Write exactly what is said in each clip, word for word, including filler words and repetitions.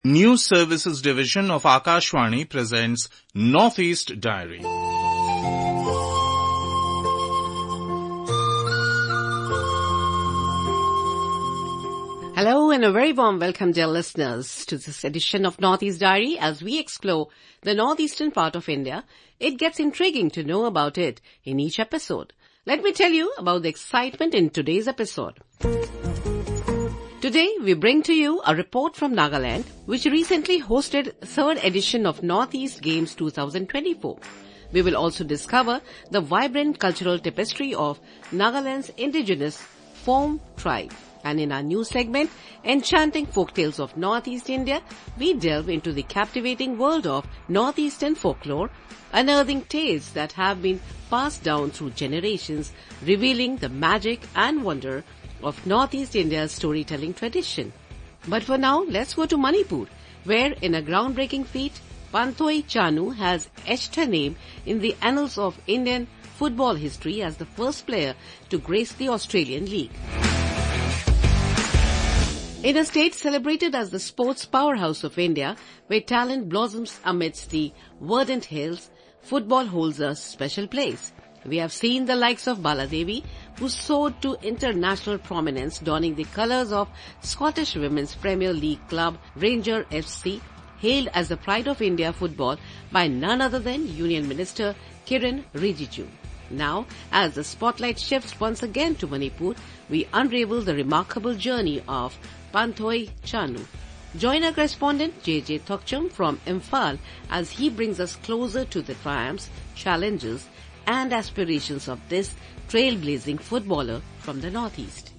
News Services Division of Akashvani presents Northeast Diary. Hello and a very warm welcome, dear listeners, to this edition of Northeast Diary. As we explore the northeastern part of India, it gets intriguing to know about it in each episode. Let me tell you about the excitement in today's episode. Today, we bring to you a report from Nagaland, which recently hosted third edition of Northeast Games twenty twenty-four. We will also discover the vibrant cultural tapestry of Nagaland's indigenous Phom tribe. And in our news segment, Enchanting Folktales of Northeast India, we delve into the captivating world of Northeastern folklore, unearthing tales that have been passed down through generations, revealing the magic and wonder of Northeast India's storytelling tradition. But for now, let's go to Manipur, where in a groundbreaking feat, Panthoi Chanu has etched her name in the annals of Indian football history as the first player to grace the Australian League. In a state celebrated as the sports powerhouse of India, where talent blossoms amidst the verdant hills, football holds a special place. We have seen the likes of Baladevi, who soared to international prominence donning the colours of Scottish Women's Premier League club Ranger F C, hailed as the pride of India football by none other than Union Minister Kiren Rijiju. Now, as the spotlight shifts once again to Manipur, we unravel the remarkable journey of Panthoi Chanu. Join our correspondent J J Thokcham from Imphal as he brings us closer to the triumphs, challenges and aspirations of this trailblazing footballer from the Northeast.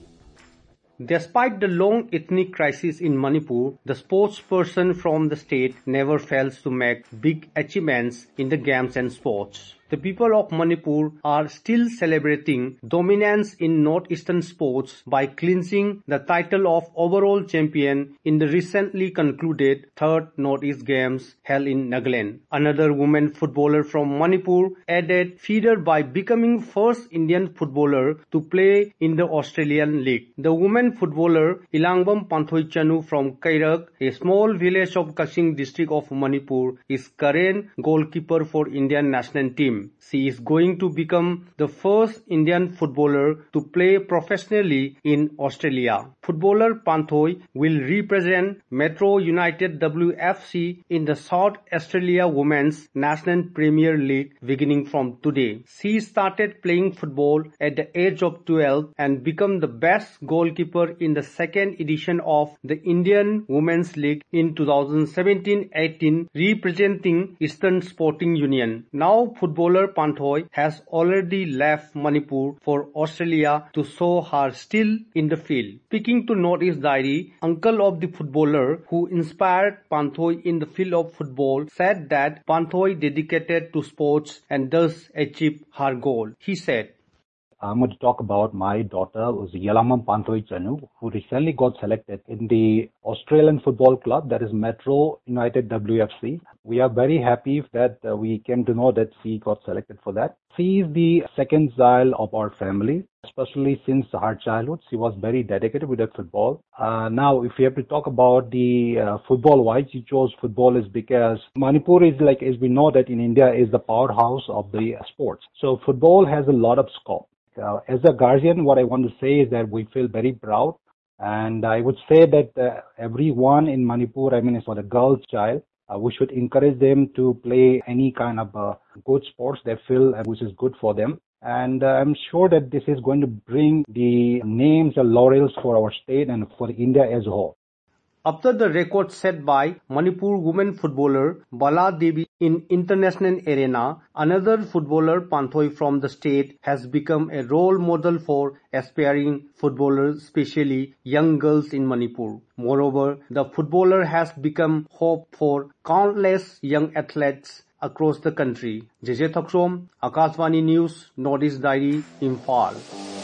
Despite the long ethnic crisis in Manipur, the sportsperson from the state never fails to make big achievements in the games and sports. The people of Manipur are still celebrating dominance in northeastern sports by clinching the title of overall champion in the recently concluded third Northeast Games held in Nagaland. Another women footballer from Manipur added feather by becoming first Indian footballer to play in the Australian League. The women footballer Ilangbam Panthoi Chanu from Kairak, a small village of Kasing district of Manipur, is current goalkeeper for Indian national team. She is going to become the first Indian footballer to play professionally in Australia. Footballer Panthoi will represent Metro United W F C in the South Australia Women's National Premier League beginning from today. She started playing football at the age of twelve and became the best goalkeeper in the second edition of the Indian Women's League in twenty seventeen eighteen, representing Eastern Sporting Union. Now footballer Panthoi has already left Manipur for Australia to show her skill in the field. Speaking to Northeast Diary, uncle of the footballer who inspired Panthoi in the field of football said that Panthoi dedicated to sports and thus achieved her goal. He said, I'm going to talk about my daughter, who's Yalamam Panthoi Chanu, who recently got selected in the Australian football club, that is Metro United W F C. We are very happy that uh, we came to know that she got selected for that. She is the second child of our family, especially since her childhood. She was very dedicated with the football. Uh, now, if we have to talk about the uh, football-wise, she chose football is because Manipur is like, as we know that in India, is the powerhouse of the uh, sports. So football has a lot of scope. Uh, as a guardian, what I want to say is that we feel very proud. And I would say that uh, everyone in Manipur, I mean, for the girl's child, uh, we should encourage them to play any kind of uh, good sports they feel uh, which is good for them. And uh, I'm sure that this is going to bring the names and laurels for our state and for India as a whole. After the record set by Manipur women footballer Bala Devi in international arena, another footballer Panthoi from the state has become a role model for aspiring footballers, especially young girls in Manipur. Moreover, the footballer has become hope for countless young athletes across the country. J J Thokcham, Akashvani News, Northeast Diary, Imphal.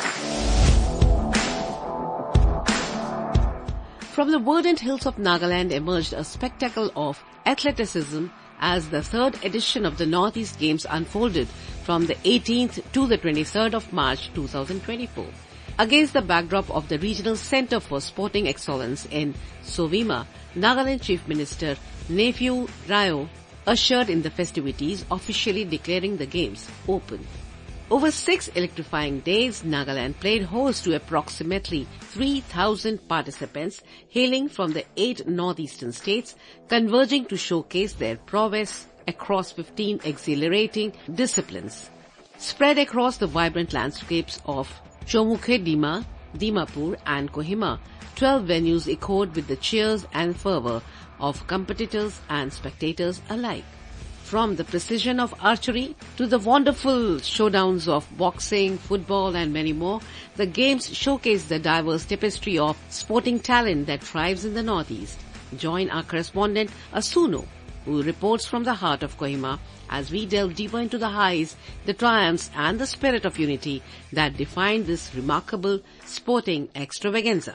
From the verdant hills of Nagaland emerged a spectacle of athleticism as the third edition of the Northeast Games unfolded from the eighteenth to the twenty-third of March twenty twenty-four. Against the backdrop of the Regional Centre for Sporting Excellence in Sovima, Nagaland Chief Minister Neiphiu Rao ushered in the festivities, officially declaring the games open. Over six electrifying days, Nagaland played host to approximately three thousand participants hailing from the eight northeastern states, converging to showcase their prowess across fifteen exhilarating disciplines. Spread across the vibrant landscapes of Chomukhe Dima, Dimapur and Kohima, twelve venues echoed with the cheers and fervour of competitors and spectators alike. From the precision of archery to the wonderful showdowns of boxing, football and many more, the games showcase the diverse tapestry of sporting talent that thrives in the Northeast. Join our correspondent Asuno, who reports from the heart of Kohima, as we delve deeper into the highs, the triumphs and the spirit of unity that define this remarkable sporting extravaganza.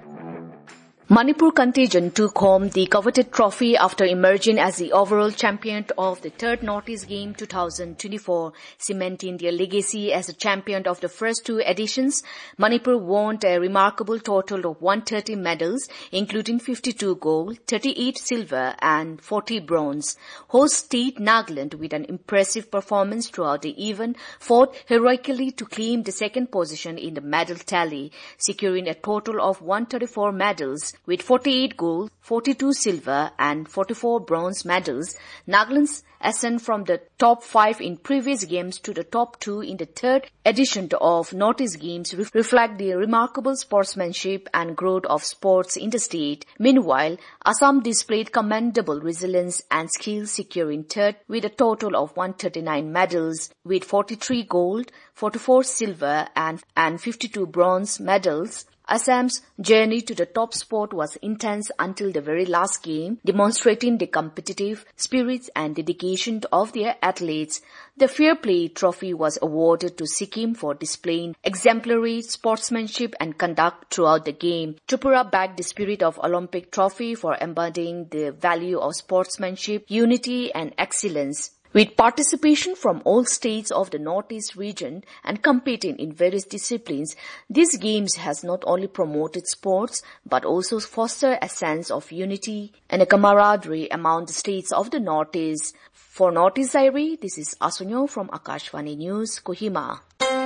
Manipur contingent took home the coveted trophy after emerging as the overall champion of the third Northeast Game twenty twenty-four, cementing their legacy as a champion of the first two editions. Manipur won a remarkable total of one hundred thirty medals, including fifty-two gold, thirty-eight silver and forty bronze. Host state Nagaland, with an impressive performance throughout the event, fought heroically to claim the second position in the medal tally, securing a total of one hundred thirty-four medals. With forty-eight gold, forty-two silver and forty-four bronze medals, Nagaland's ascent from the top five in previous games to the top two in the third edition of Northeast Games reflect the remarkable sportsmanship and growth of sports in the state. Meanwhile, Assam displayed commendable resilience and skill, securing third with a total of one hundred thirty-nine medals, with forty-three gold, forty-four silver and, and fifty-two bronze medals. Assam's journey to the top spot was intense until the very last game, demonstrating the competitive spirit and dedication of their athletes. The Fair Play Trophy was awarded to Sikkim for displaying exemplary sportsmanship and conduct throughout the game. Tripura backed the spirit of Olympic Trophy for embodying the value of sportsmanship, unity and excellence. With participation from all states of the Northeast region and competing in various disciplines, these games has not only promoted sports but also fostered a sense of unity and a camaraderie among the states of the Northeast. For Northeast Diary, this is Asunyo from Akashvani News, Kohima.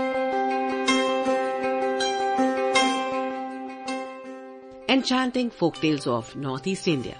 Enchanting folktales of Northeast India.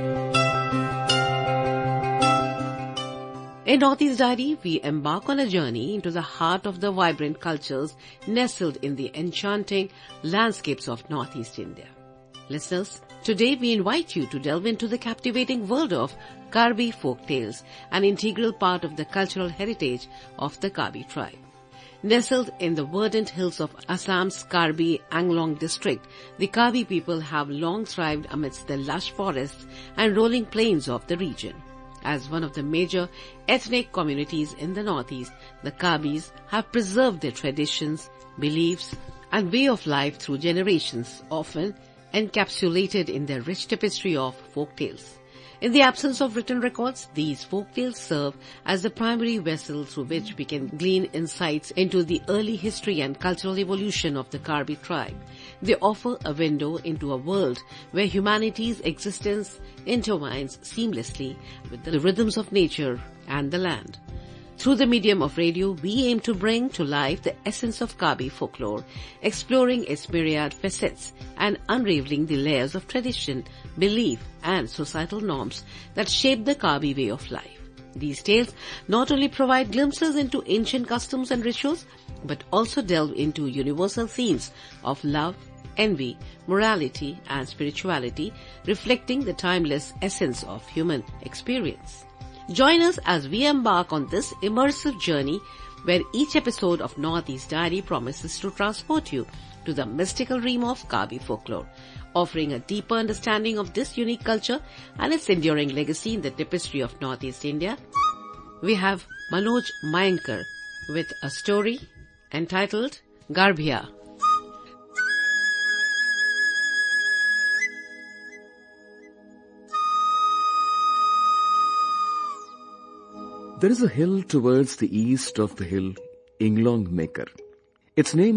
In Northeast Diary, we embark on a journey into the heart of the vibrant cultures nestled in the enchanting landscapes of Northeast India. Listeners, today we invite you to delve into the captivating world of Karbi folktales, an integral part of the cultural heritage of the Karbi tribe. Nestled in the verdant hills of Assam's Karbi Anglong district, the Karbi people have long thrived amidst the lush forests and rolling plains of the region. As one of the major ethnic communities in the Northeast, the Karbis have preserved their traditions, beliefs, and way of life through generations, often encapsulated in their rich tapestry of folktales. In the absence of written records, these folktales serve as the primary vessel through which we can glean insights into the early history and cultural evolution of the Karbi tribe. They offer a window into a world where humanity's existence intertwines seamlessly with the rhythms of nature and the land. Through the medium of radio, we aim to bring to life the essence of Karbi folklore, exploring its myriad facets and unraveling the layers of tradition, belief and societal norms that shape the Karbi way of life. These tales not only provide glimpses into ancient customs and rituals, but also delve into universal themes of love, envy, morality and spirituality, reflecting the timeless essence of human experience. Join us as we embark on this immersive journey where each episode of Northeast Diary promises to transport you to the mystical realm of Karbi folklore, offering a deeper understanding of this unique culture and its enduring legacy in the tapestry of Northeast India. We have Manoj Mayankar with a story entitled Garbhia. There is a hill towards the east of the hill, Inglong Maker. Its name is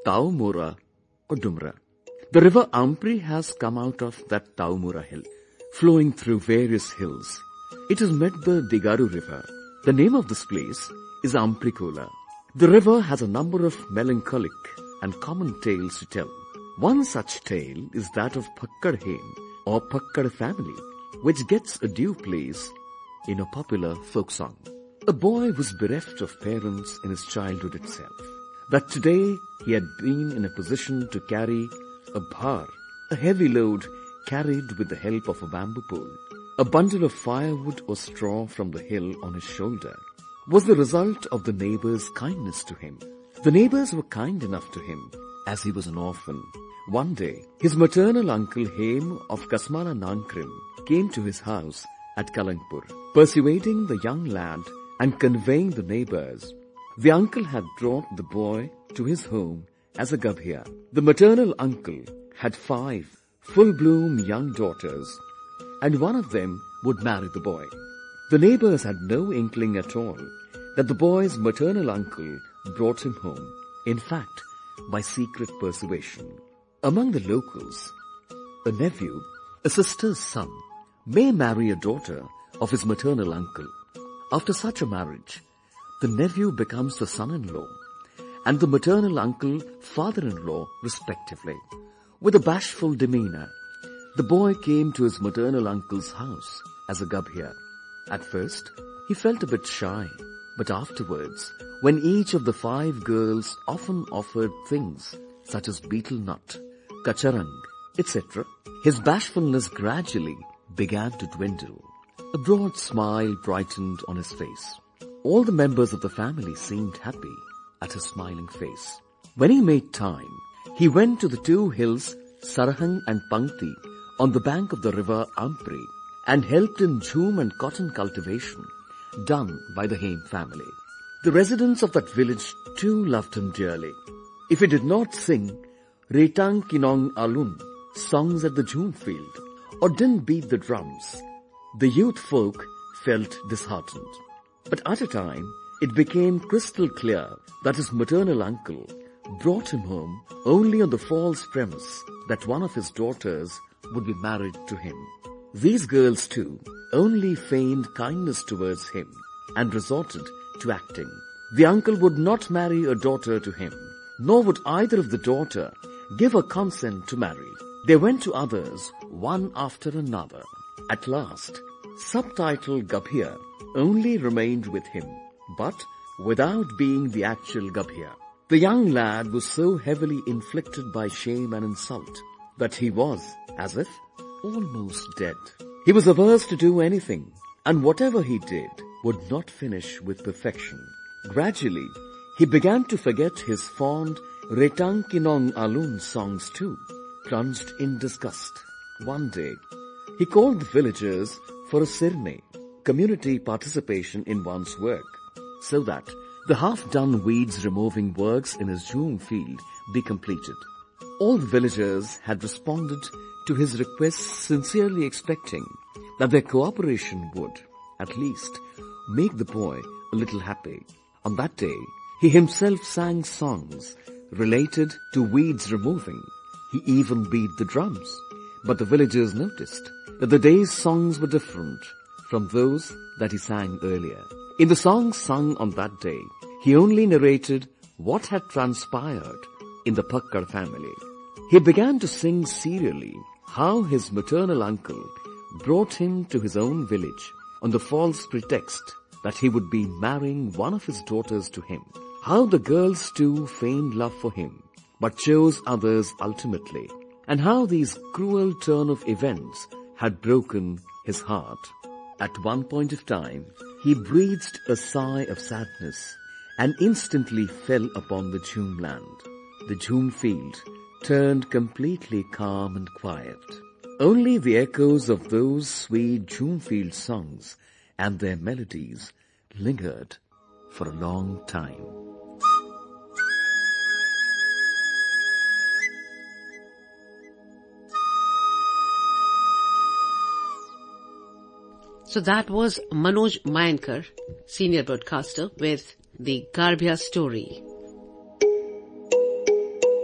Taumura or Dumra. The river Ampri has come out of that Taumura hill, flowing through various hills. It has met the Digaru river. The name of this place is Amprikola. The river has a number of melancholic and common tales to tell. One such tale is that of Pakkad Hem or Pakkad family, which gets a due place in a popular folk song. A boy was bereft of parents in his childhood itself. That today he had been in a position to carry a bhar, a heavy load carried with the help of a bamboo pole, a bundle of firewood or straw from the hill on his shoulder, was the result of the neighbors' kindness to him. The neighbors were kind enough to him as he was an orphan. One day, his maternal uncle Hem of Kasmala Nankrim came to his house at Kalangpur, persuading the young lad and conveying the neighbors. The uncle had brought the boy to his home as a gabhia. The maternal uncle had five full-bloom young daughters, and one of them would marry the boy. The neighbors had no inkling at all that the boy's maternal uncle brought him home, in fact, by secret persuasion. Among the locals, a nephew, a sister's son, may marry a daughter of his maternal uncle. After such a marriage, the nephew becomes the son-in-law and the maternal uncle father-in-law respectively. With a bashful demeanor, the boy came to his maternal uncle's house as a gabhia. At first, he felt a bit shy, but afterwards, when each of the five girls often offered things such as betel nut, kacharang, et cetera, his bashfulness gradually began to dwindle. A broad smile brightened on his face. All the members of the family seemed happy at his smiling face. When he made time, he went to the two hills, Sarhang and Pangti, on the bank of the river Ampri, and helped in jhum and cotton cultivation done by the Hem family. The residents of that village too loved him dearly. If he did not sing Retang Kinong Alun, songs at the jhum field, or didn't beat the drums, the youth folk felt disheartened. But at a time, it became crystal clear that his maternal uncle brought him home only on the false premise that one of his daughters would be married to him. These girls too only feigned kindness towards him and resorted to acting. The uncle would not marry a daughter to him, nor would either of the daughter give her consent to marry. They went to others, one after another. At last, subtitle Gabhia only remained with him, but without being the actual Gabhia. The young lad was so heavily inflicted by shame and insult that he was, as if, almost dead. He was averse to do anything, and whatever he did would not finish with perfection. Gradually, he began to forget his fond Retang Kinong Alun songs too. Plunged in disgust, one day, he called the villagers for a sirne, community participation in one's work, so that the half-done weeds-removing works in his jhum field be completed. All the villagers had responded to his requests, sincerely expecting that their cooperation would, at least, make the boy a little happy. On that day, he himself sang songs related to weeds removing. He even beat the drums. But the villagers noticed that the day's songs were different from those that he sang earlier. In the songs sung on that day, he only narrated what had transpired in the Pakkad family. He began to sing serially how his maternal uncle brought him to his own village on the false pretext that he would be marrying one of his daughters to him. How the girls too feigned love for him, but chose others ultimately, and how these cruel turn of events had broken his heart. At one point of time, he breathed a sigh of sadness and instantly fell upon the jhum land. The jhum field turned completely calm and quiet. Only the echoes of those sweet jhum field songs and their melodies lingered for a long time. So that was Manoj Mayankar, senior broadcaster, with the Garbhia story.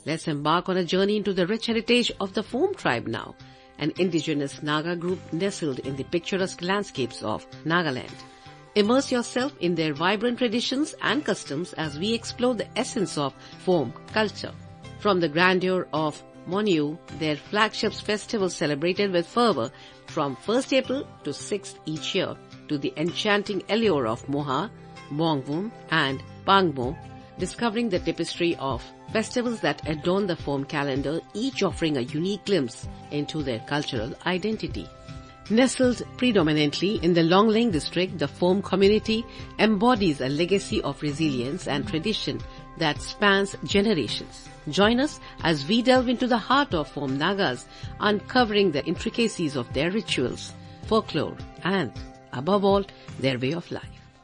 Let's embark on a journey into the rich heritage of the Phom tribe now, an indigenous Naga group nestled in the picturesque landscapes of Nagaland. Immerse yourself in their vibrant traditions and customs as we explore the essence of Phom culture. From the grandeur of Moniu, their flagship festival celebrated with fervor from first April to sixth each year, to the enchanting allure of Moha, Bongvum and Pangmo, discovering the tapestry of festivals that adorn the Phom calendar, each offering a unique glimpse into their cultural identity. Nestled predominantly in the Longling district, the Phom community embodies a legacy of resilience and tradition that spans generations. Join us as we delve into the heart of Phom Nagas, uncovering the intricacies of their rituals, folklore, and, above all, their way of life.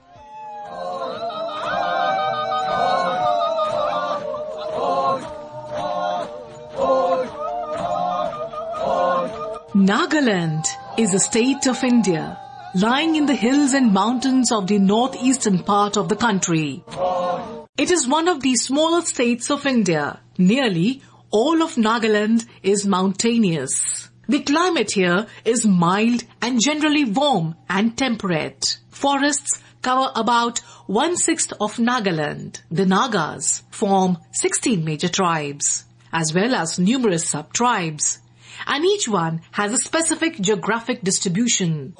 Nagaland is a state of India, lying in the hills and mountains of the northeastern part of the country. It is one of the smaller states of India. Nearly all of Nagaland is mountainous. The climate here is mild and generally warm and temperate. Forests cover about one-sixth of Nagaland. The Nagas form sixteen major tribes, as well as numerous sub-tribes, and each one has a specific geographic distribution.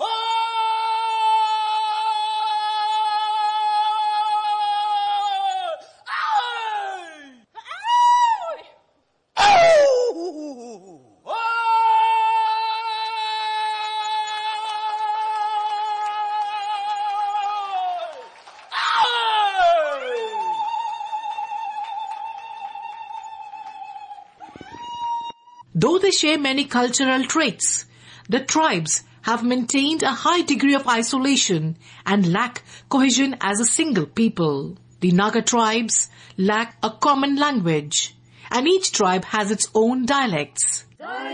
Though they share many cultural traits, the tribes have maintained a high degree of isolation and lack cohesion as a single people. The Naga tribes lack a common language, and each tribe has its own dialects.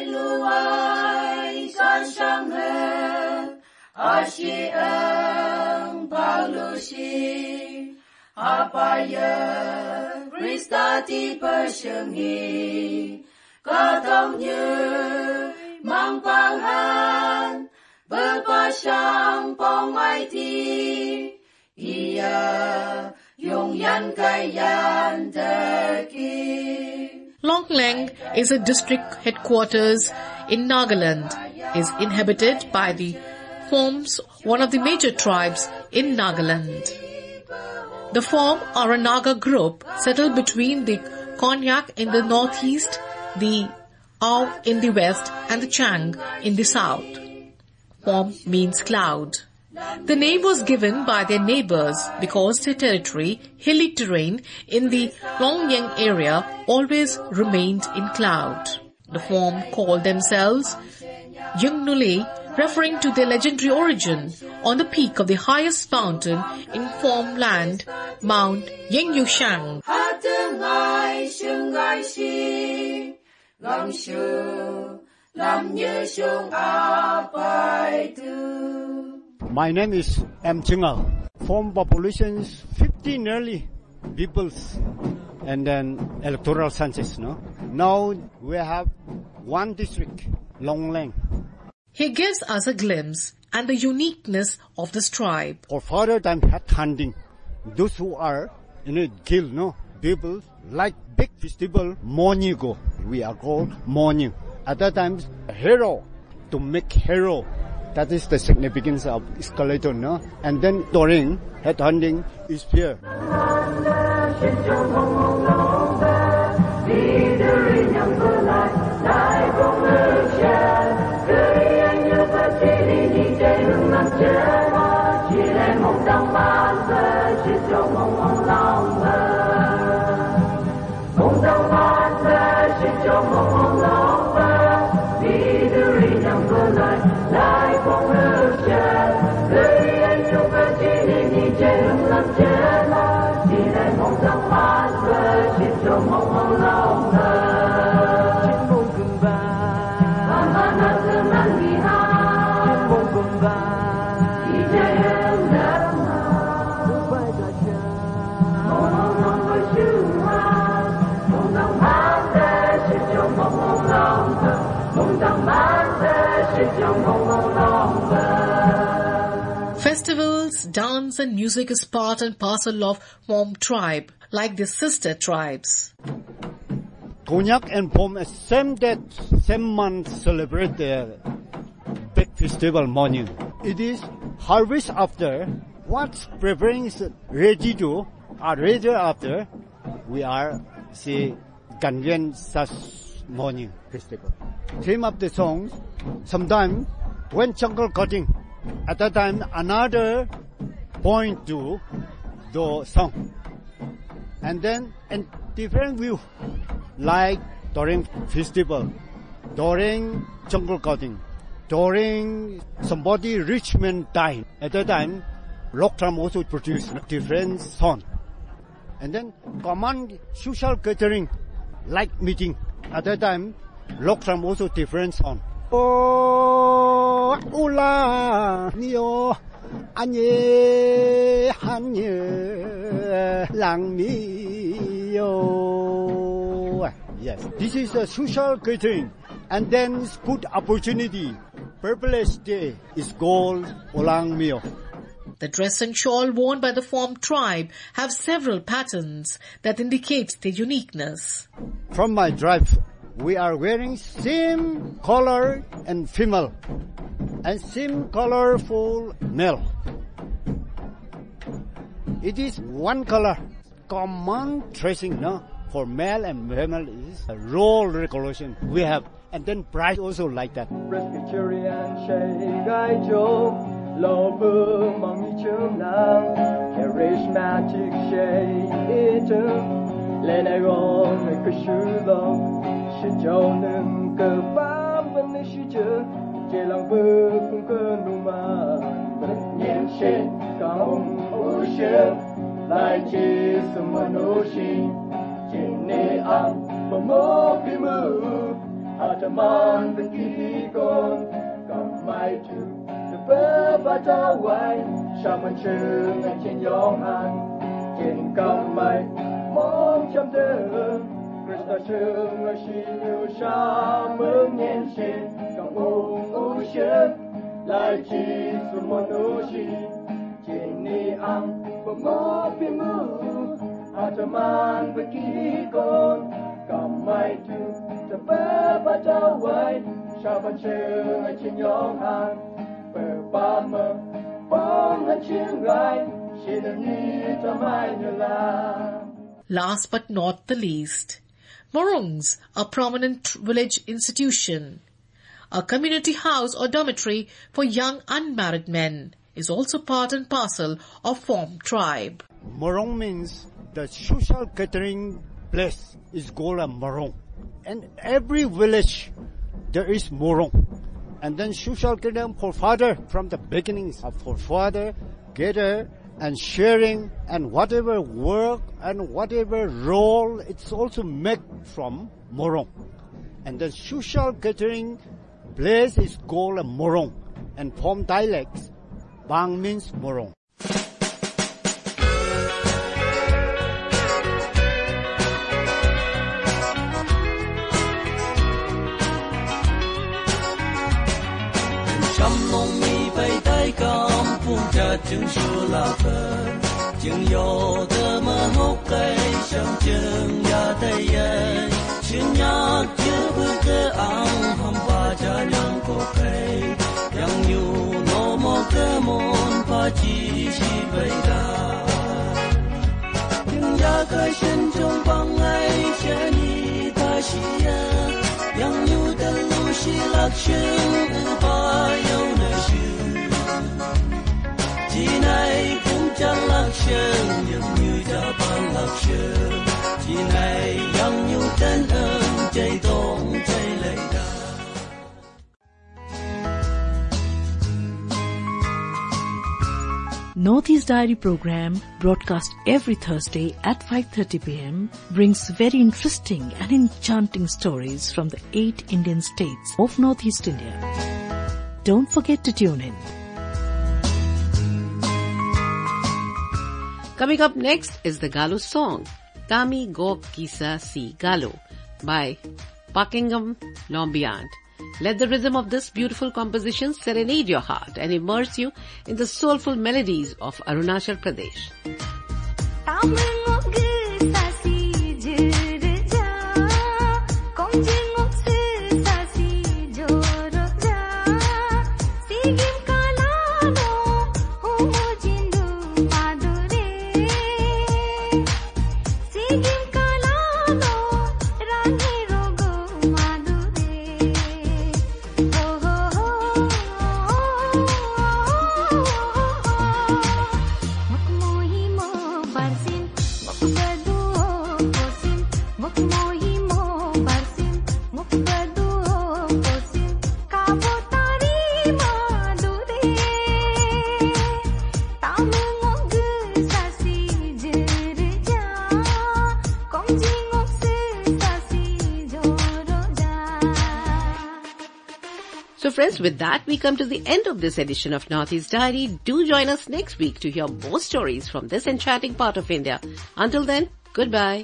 Có thông như mang băng hàn bơ ba sang bong mai thi ia yong yan kai yan de ki. Longlang is a district headquarters in Nagaland. It is inhabited by the Phoms, one of the major tribes in Nagaland. The Phom are a Naga group settled between the Konyak in the northeast, the Ao in the west, and the Chang in the south. Phom means cloud. The name was given by their neighbors because their territory, hilly terrain in the Longyang area, always remained in cloud. The Phom called themselves Yungnule, referring to their legendary origin on the peak of the highest mountain in Phom land, Mount Yengyushang. My name is M. Chingal. Phom population is fifty nearly peoples, and then electoral census. No, now we have one district, Longlang. He gives us a glimpse and the uniqueness of this tribe. Or further than head hunting, those who are in a guild, no people like big festival Monigo. We are called Moni. At that time, hero to make hero. That is the significance of skeleton, no? And then during head hunting is fear. Oh, Festivals, dance and music is part and parcel of Phom tribe, like their sister tribes. Konyak and Phom, same day, same month, celebrate their big festival morning. It is harvest after, what's preparing is ready to, or ready after, we are, say, Ganyan Sas morning festival. Theme of the songs, sometimes when jungle cutting, at that time another point to the song. And then in different view, like during festival, during jungle cutting, during somebody rich man time. At that time, Lokram also produced different song. And then common social gathering, like meeting. At that time, Lokram also different song. Oh, ula, nio, anye, hanye, lang mi, yo. Yes, this is a social gathering. And then it's good opportunity. Purple Day is called Olang Mio. The dress and shawl worn by the Phom tribe have several patterns that indicate their uniqueness. From my tribe, we are wearing same color and female, and same color for male. It is one color, common dressing, no? For male and female is a role recognition we have, and then price also like that. Charismatic shade, Lenagong, Kashulo, Shijonen, Kabam, and Shija, Jelang Bukun Numa, Yen Shin, Gong, Ocean, like Jesus, Manoshi, Jinne Am, Momokimu, Ataman, the Kigon, Come my two. Bata Wai, Shaman Chung, and Chin Yong Han, Jin Kam Mai, Mom Cham De, Krista Chung, a Shi Yu Shaman Yen Shin, Kam Ong Ocean, Lai Chi Sumonoshi, Jinny Ang, Mopi Mu, Ataman Baki Gon, Kam Mai Tu, the Bata Wai, Shaman Chung, and Chin Yong Han. Last but not the least, Morongs, a prominent village institution. A community house or dormitory for young unmarried men is also part and parcel of Phom tribe. Morong means the social gathering place is called a Morong. And every village there is Morong. And then social gathering for father from the beginnings of for father, gather and sharing and whatever work and whatever role it's also made from Morong. And the social gathering place is called a Morong. And Phom dialects, Bang means Morong. Chứng số là phần chứng yo de ma hốc cây sang chứng ya tay ye chứng nhạc chưa bước ke ang ham pa cha nhang ko cây yang nhu no mo ke mon pa chi chi bai da chứng ya kai shen trong bang ai che ni ta shi ya yang nhu de lu shi lak shen ba yo na shi Chỉ này cũng chẳng lạc sơn, nhưng như cha ban lạc sơn. Chỉ này yang như tên ơn, chạy tổn chạy lệ đà. Northeast Diary program, broadcast every Thursday at five thirty p.m., brings very interesting and enchanting stories from the eight Indian states of Northeast India. Don't forget to tune in. Coming up next is the Galo song, Tami Go Kisa Si Galo, by Buckingham Lombiand. Let the rhythm of this beautiful composition serenade your heart and immerse you in the soulful melodies of Arunachal Pradesh. So friends, with that, we come to the end of this edition of Northeast Diary. Do join us next week to hear more stories from this enchanting part of India. Until then, goodbye.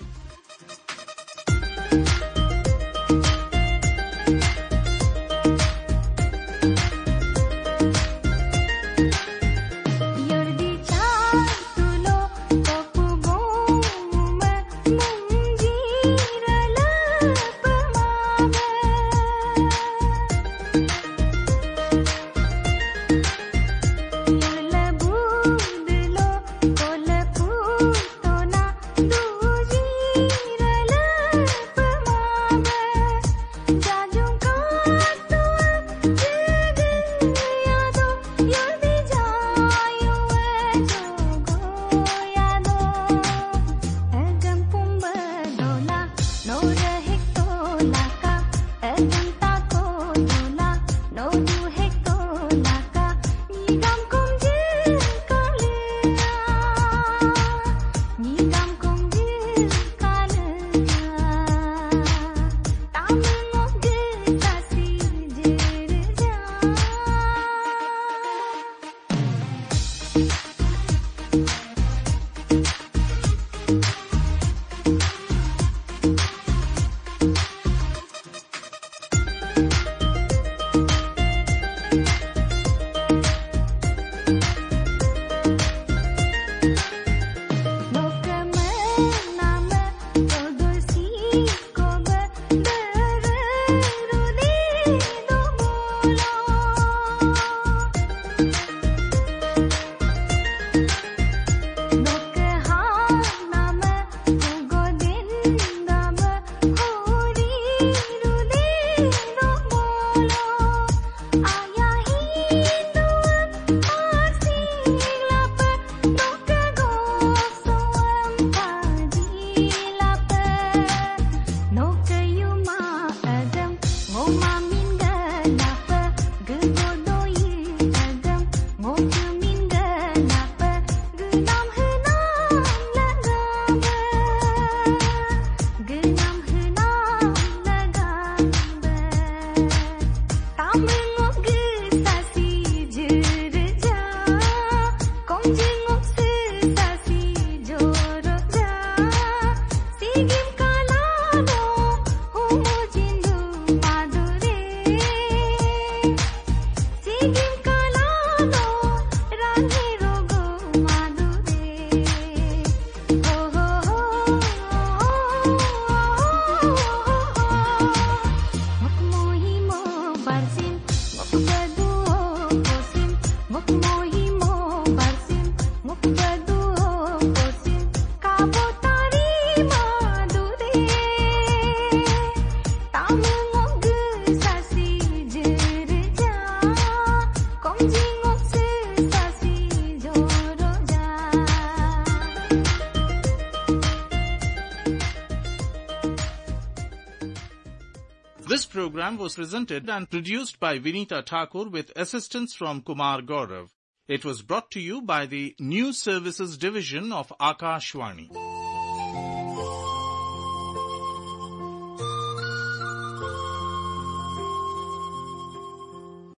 This program was presented and produced by Vinita Thakur with assistance from Kumar Gaurav. It was brought to you by the News Services Division of Akashvani.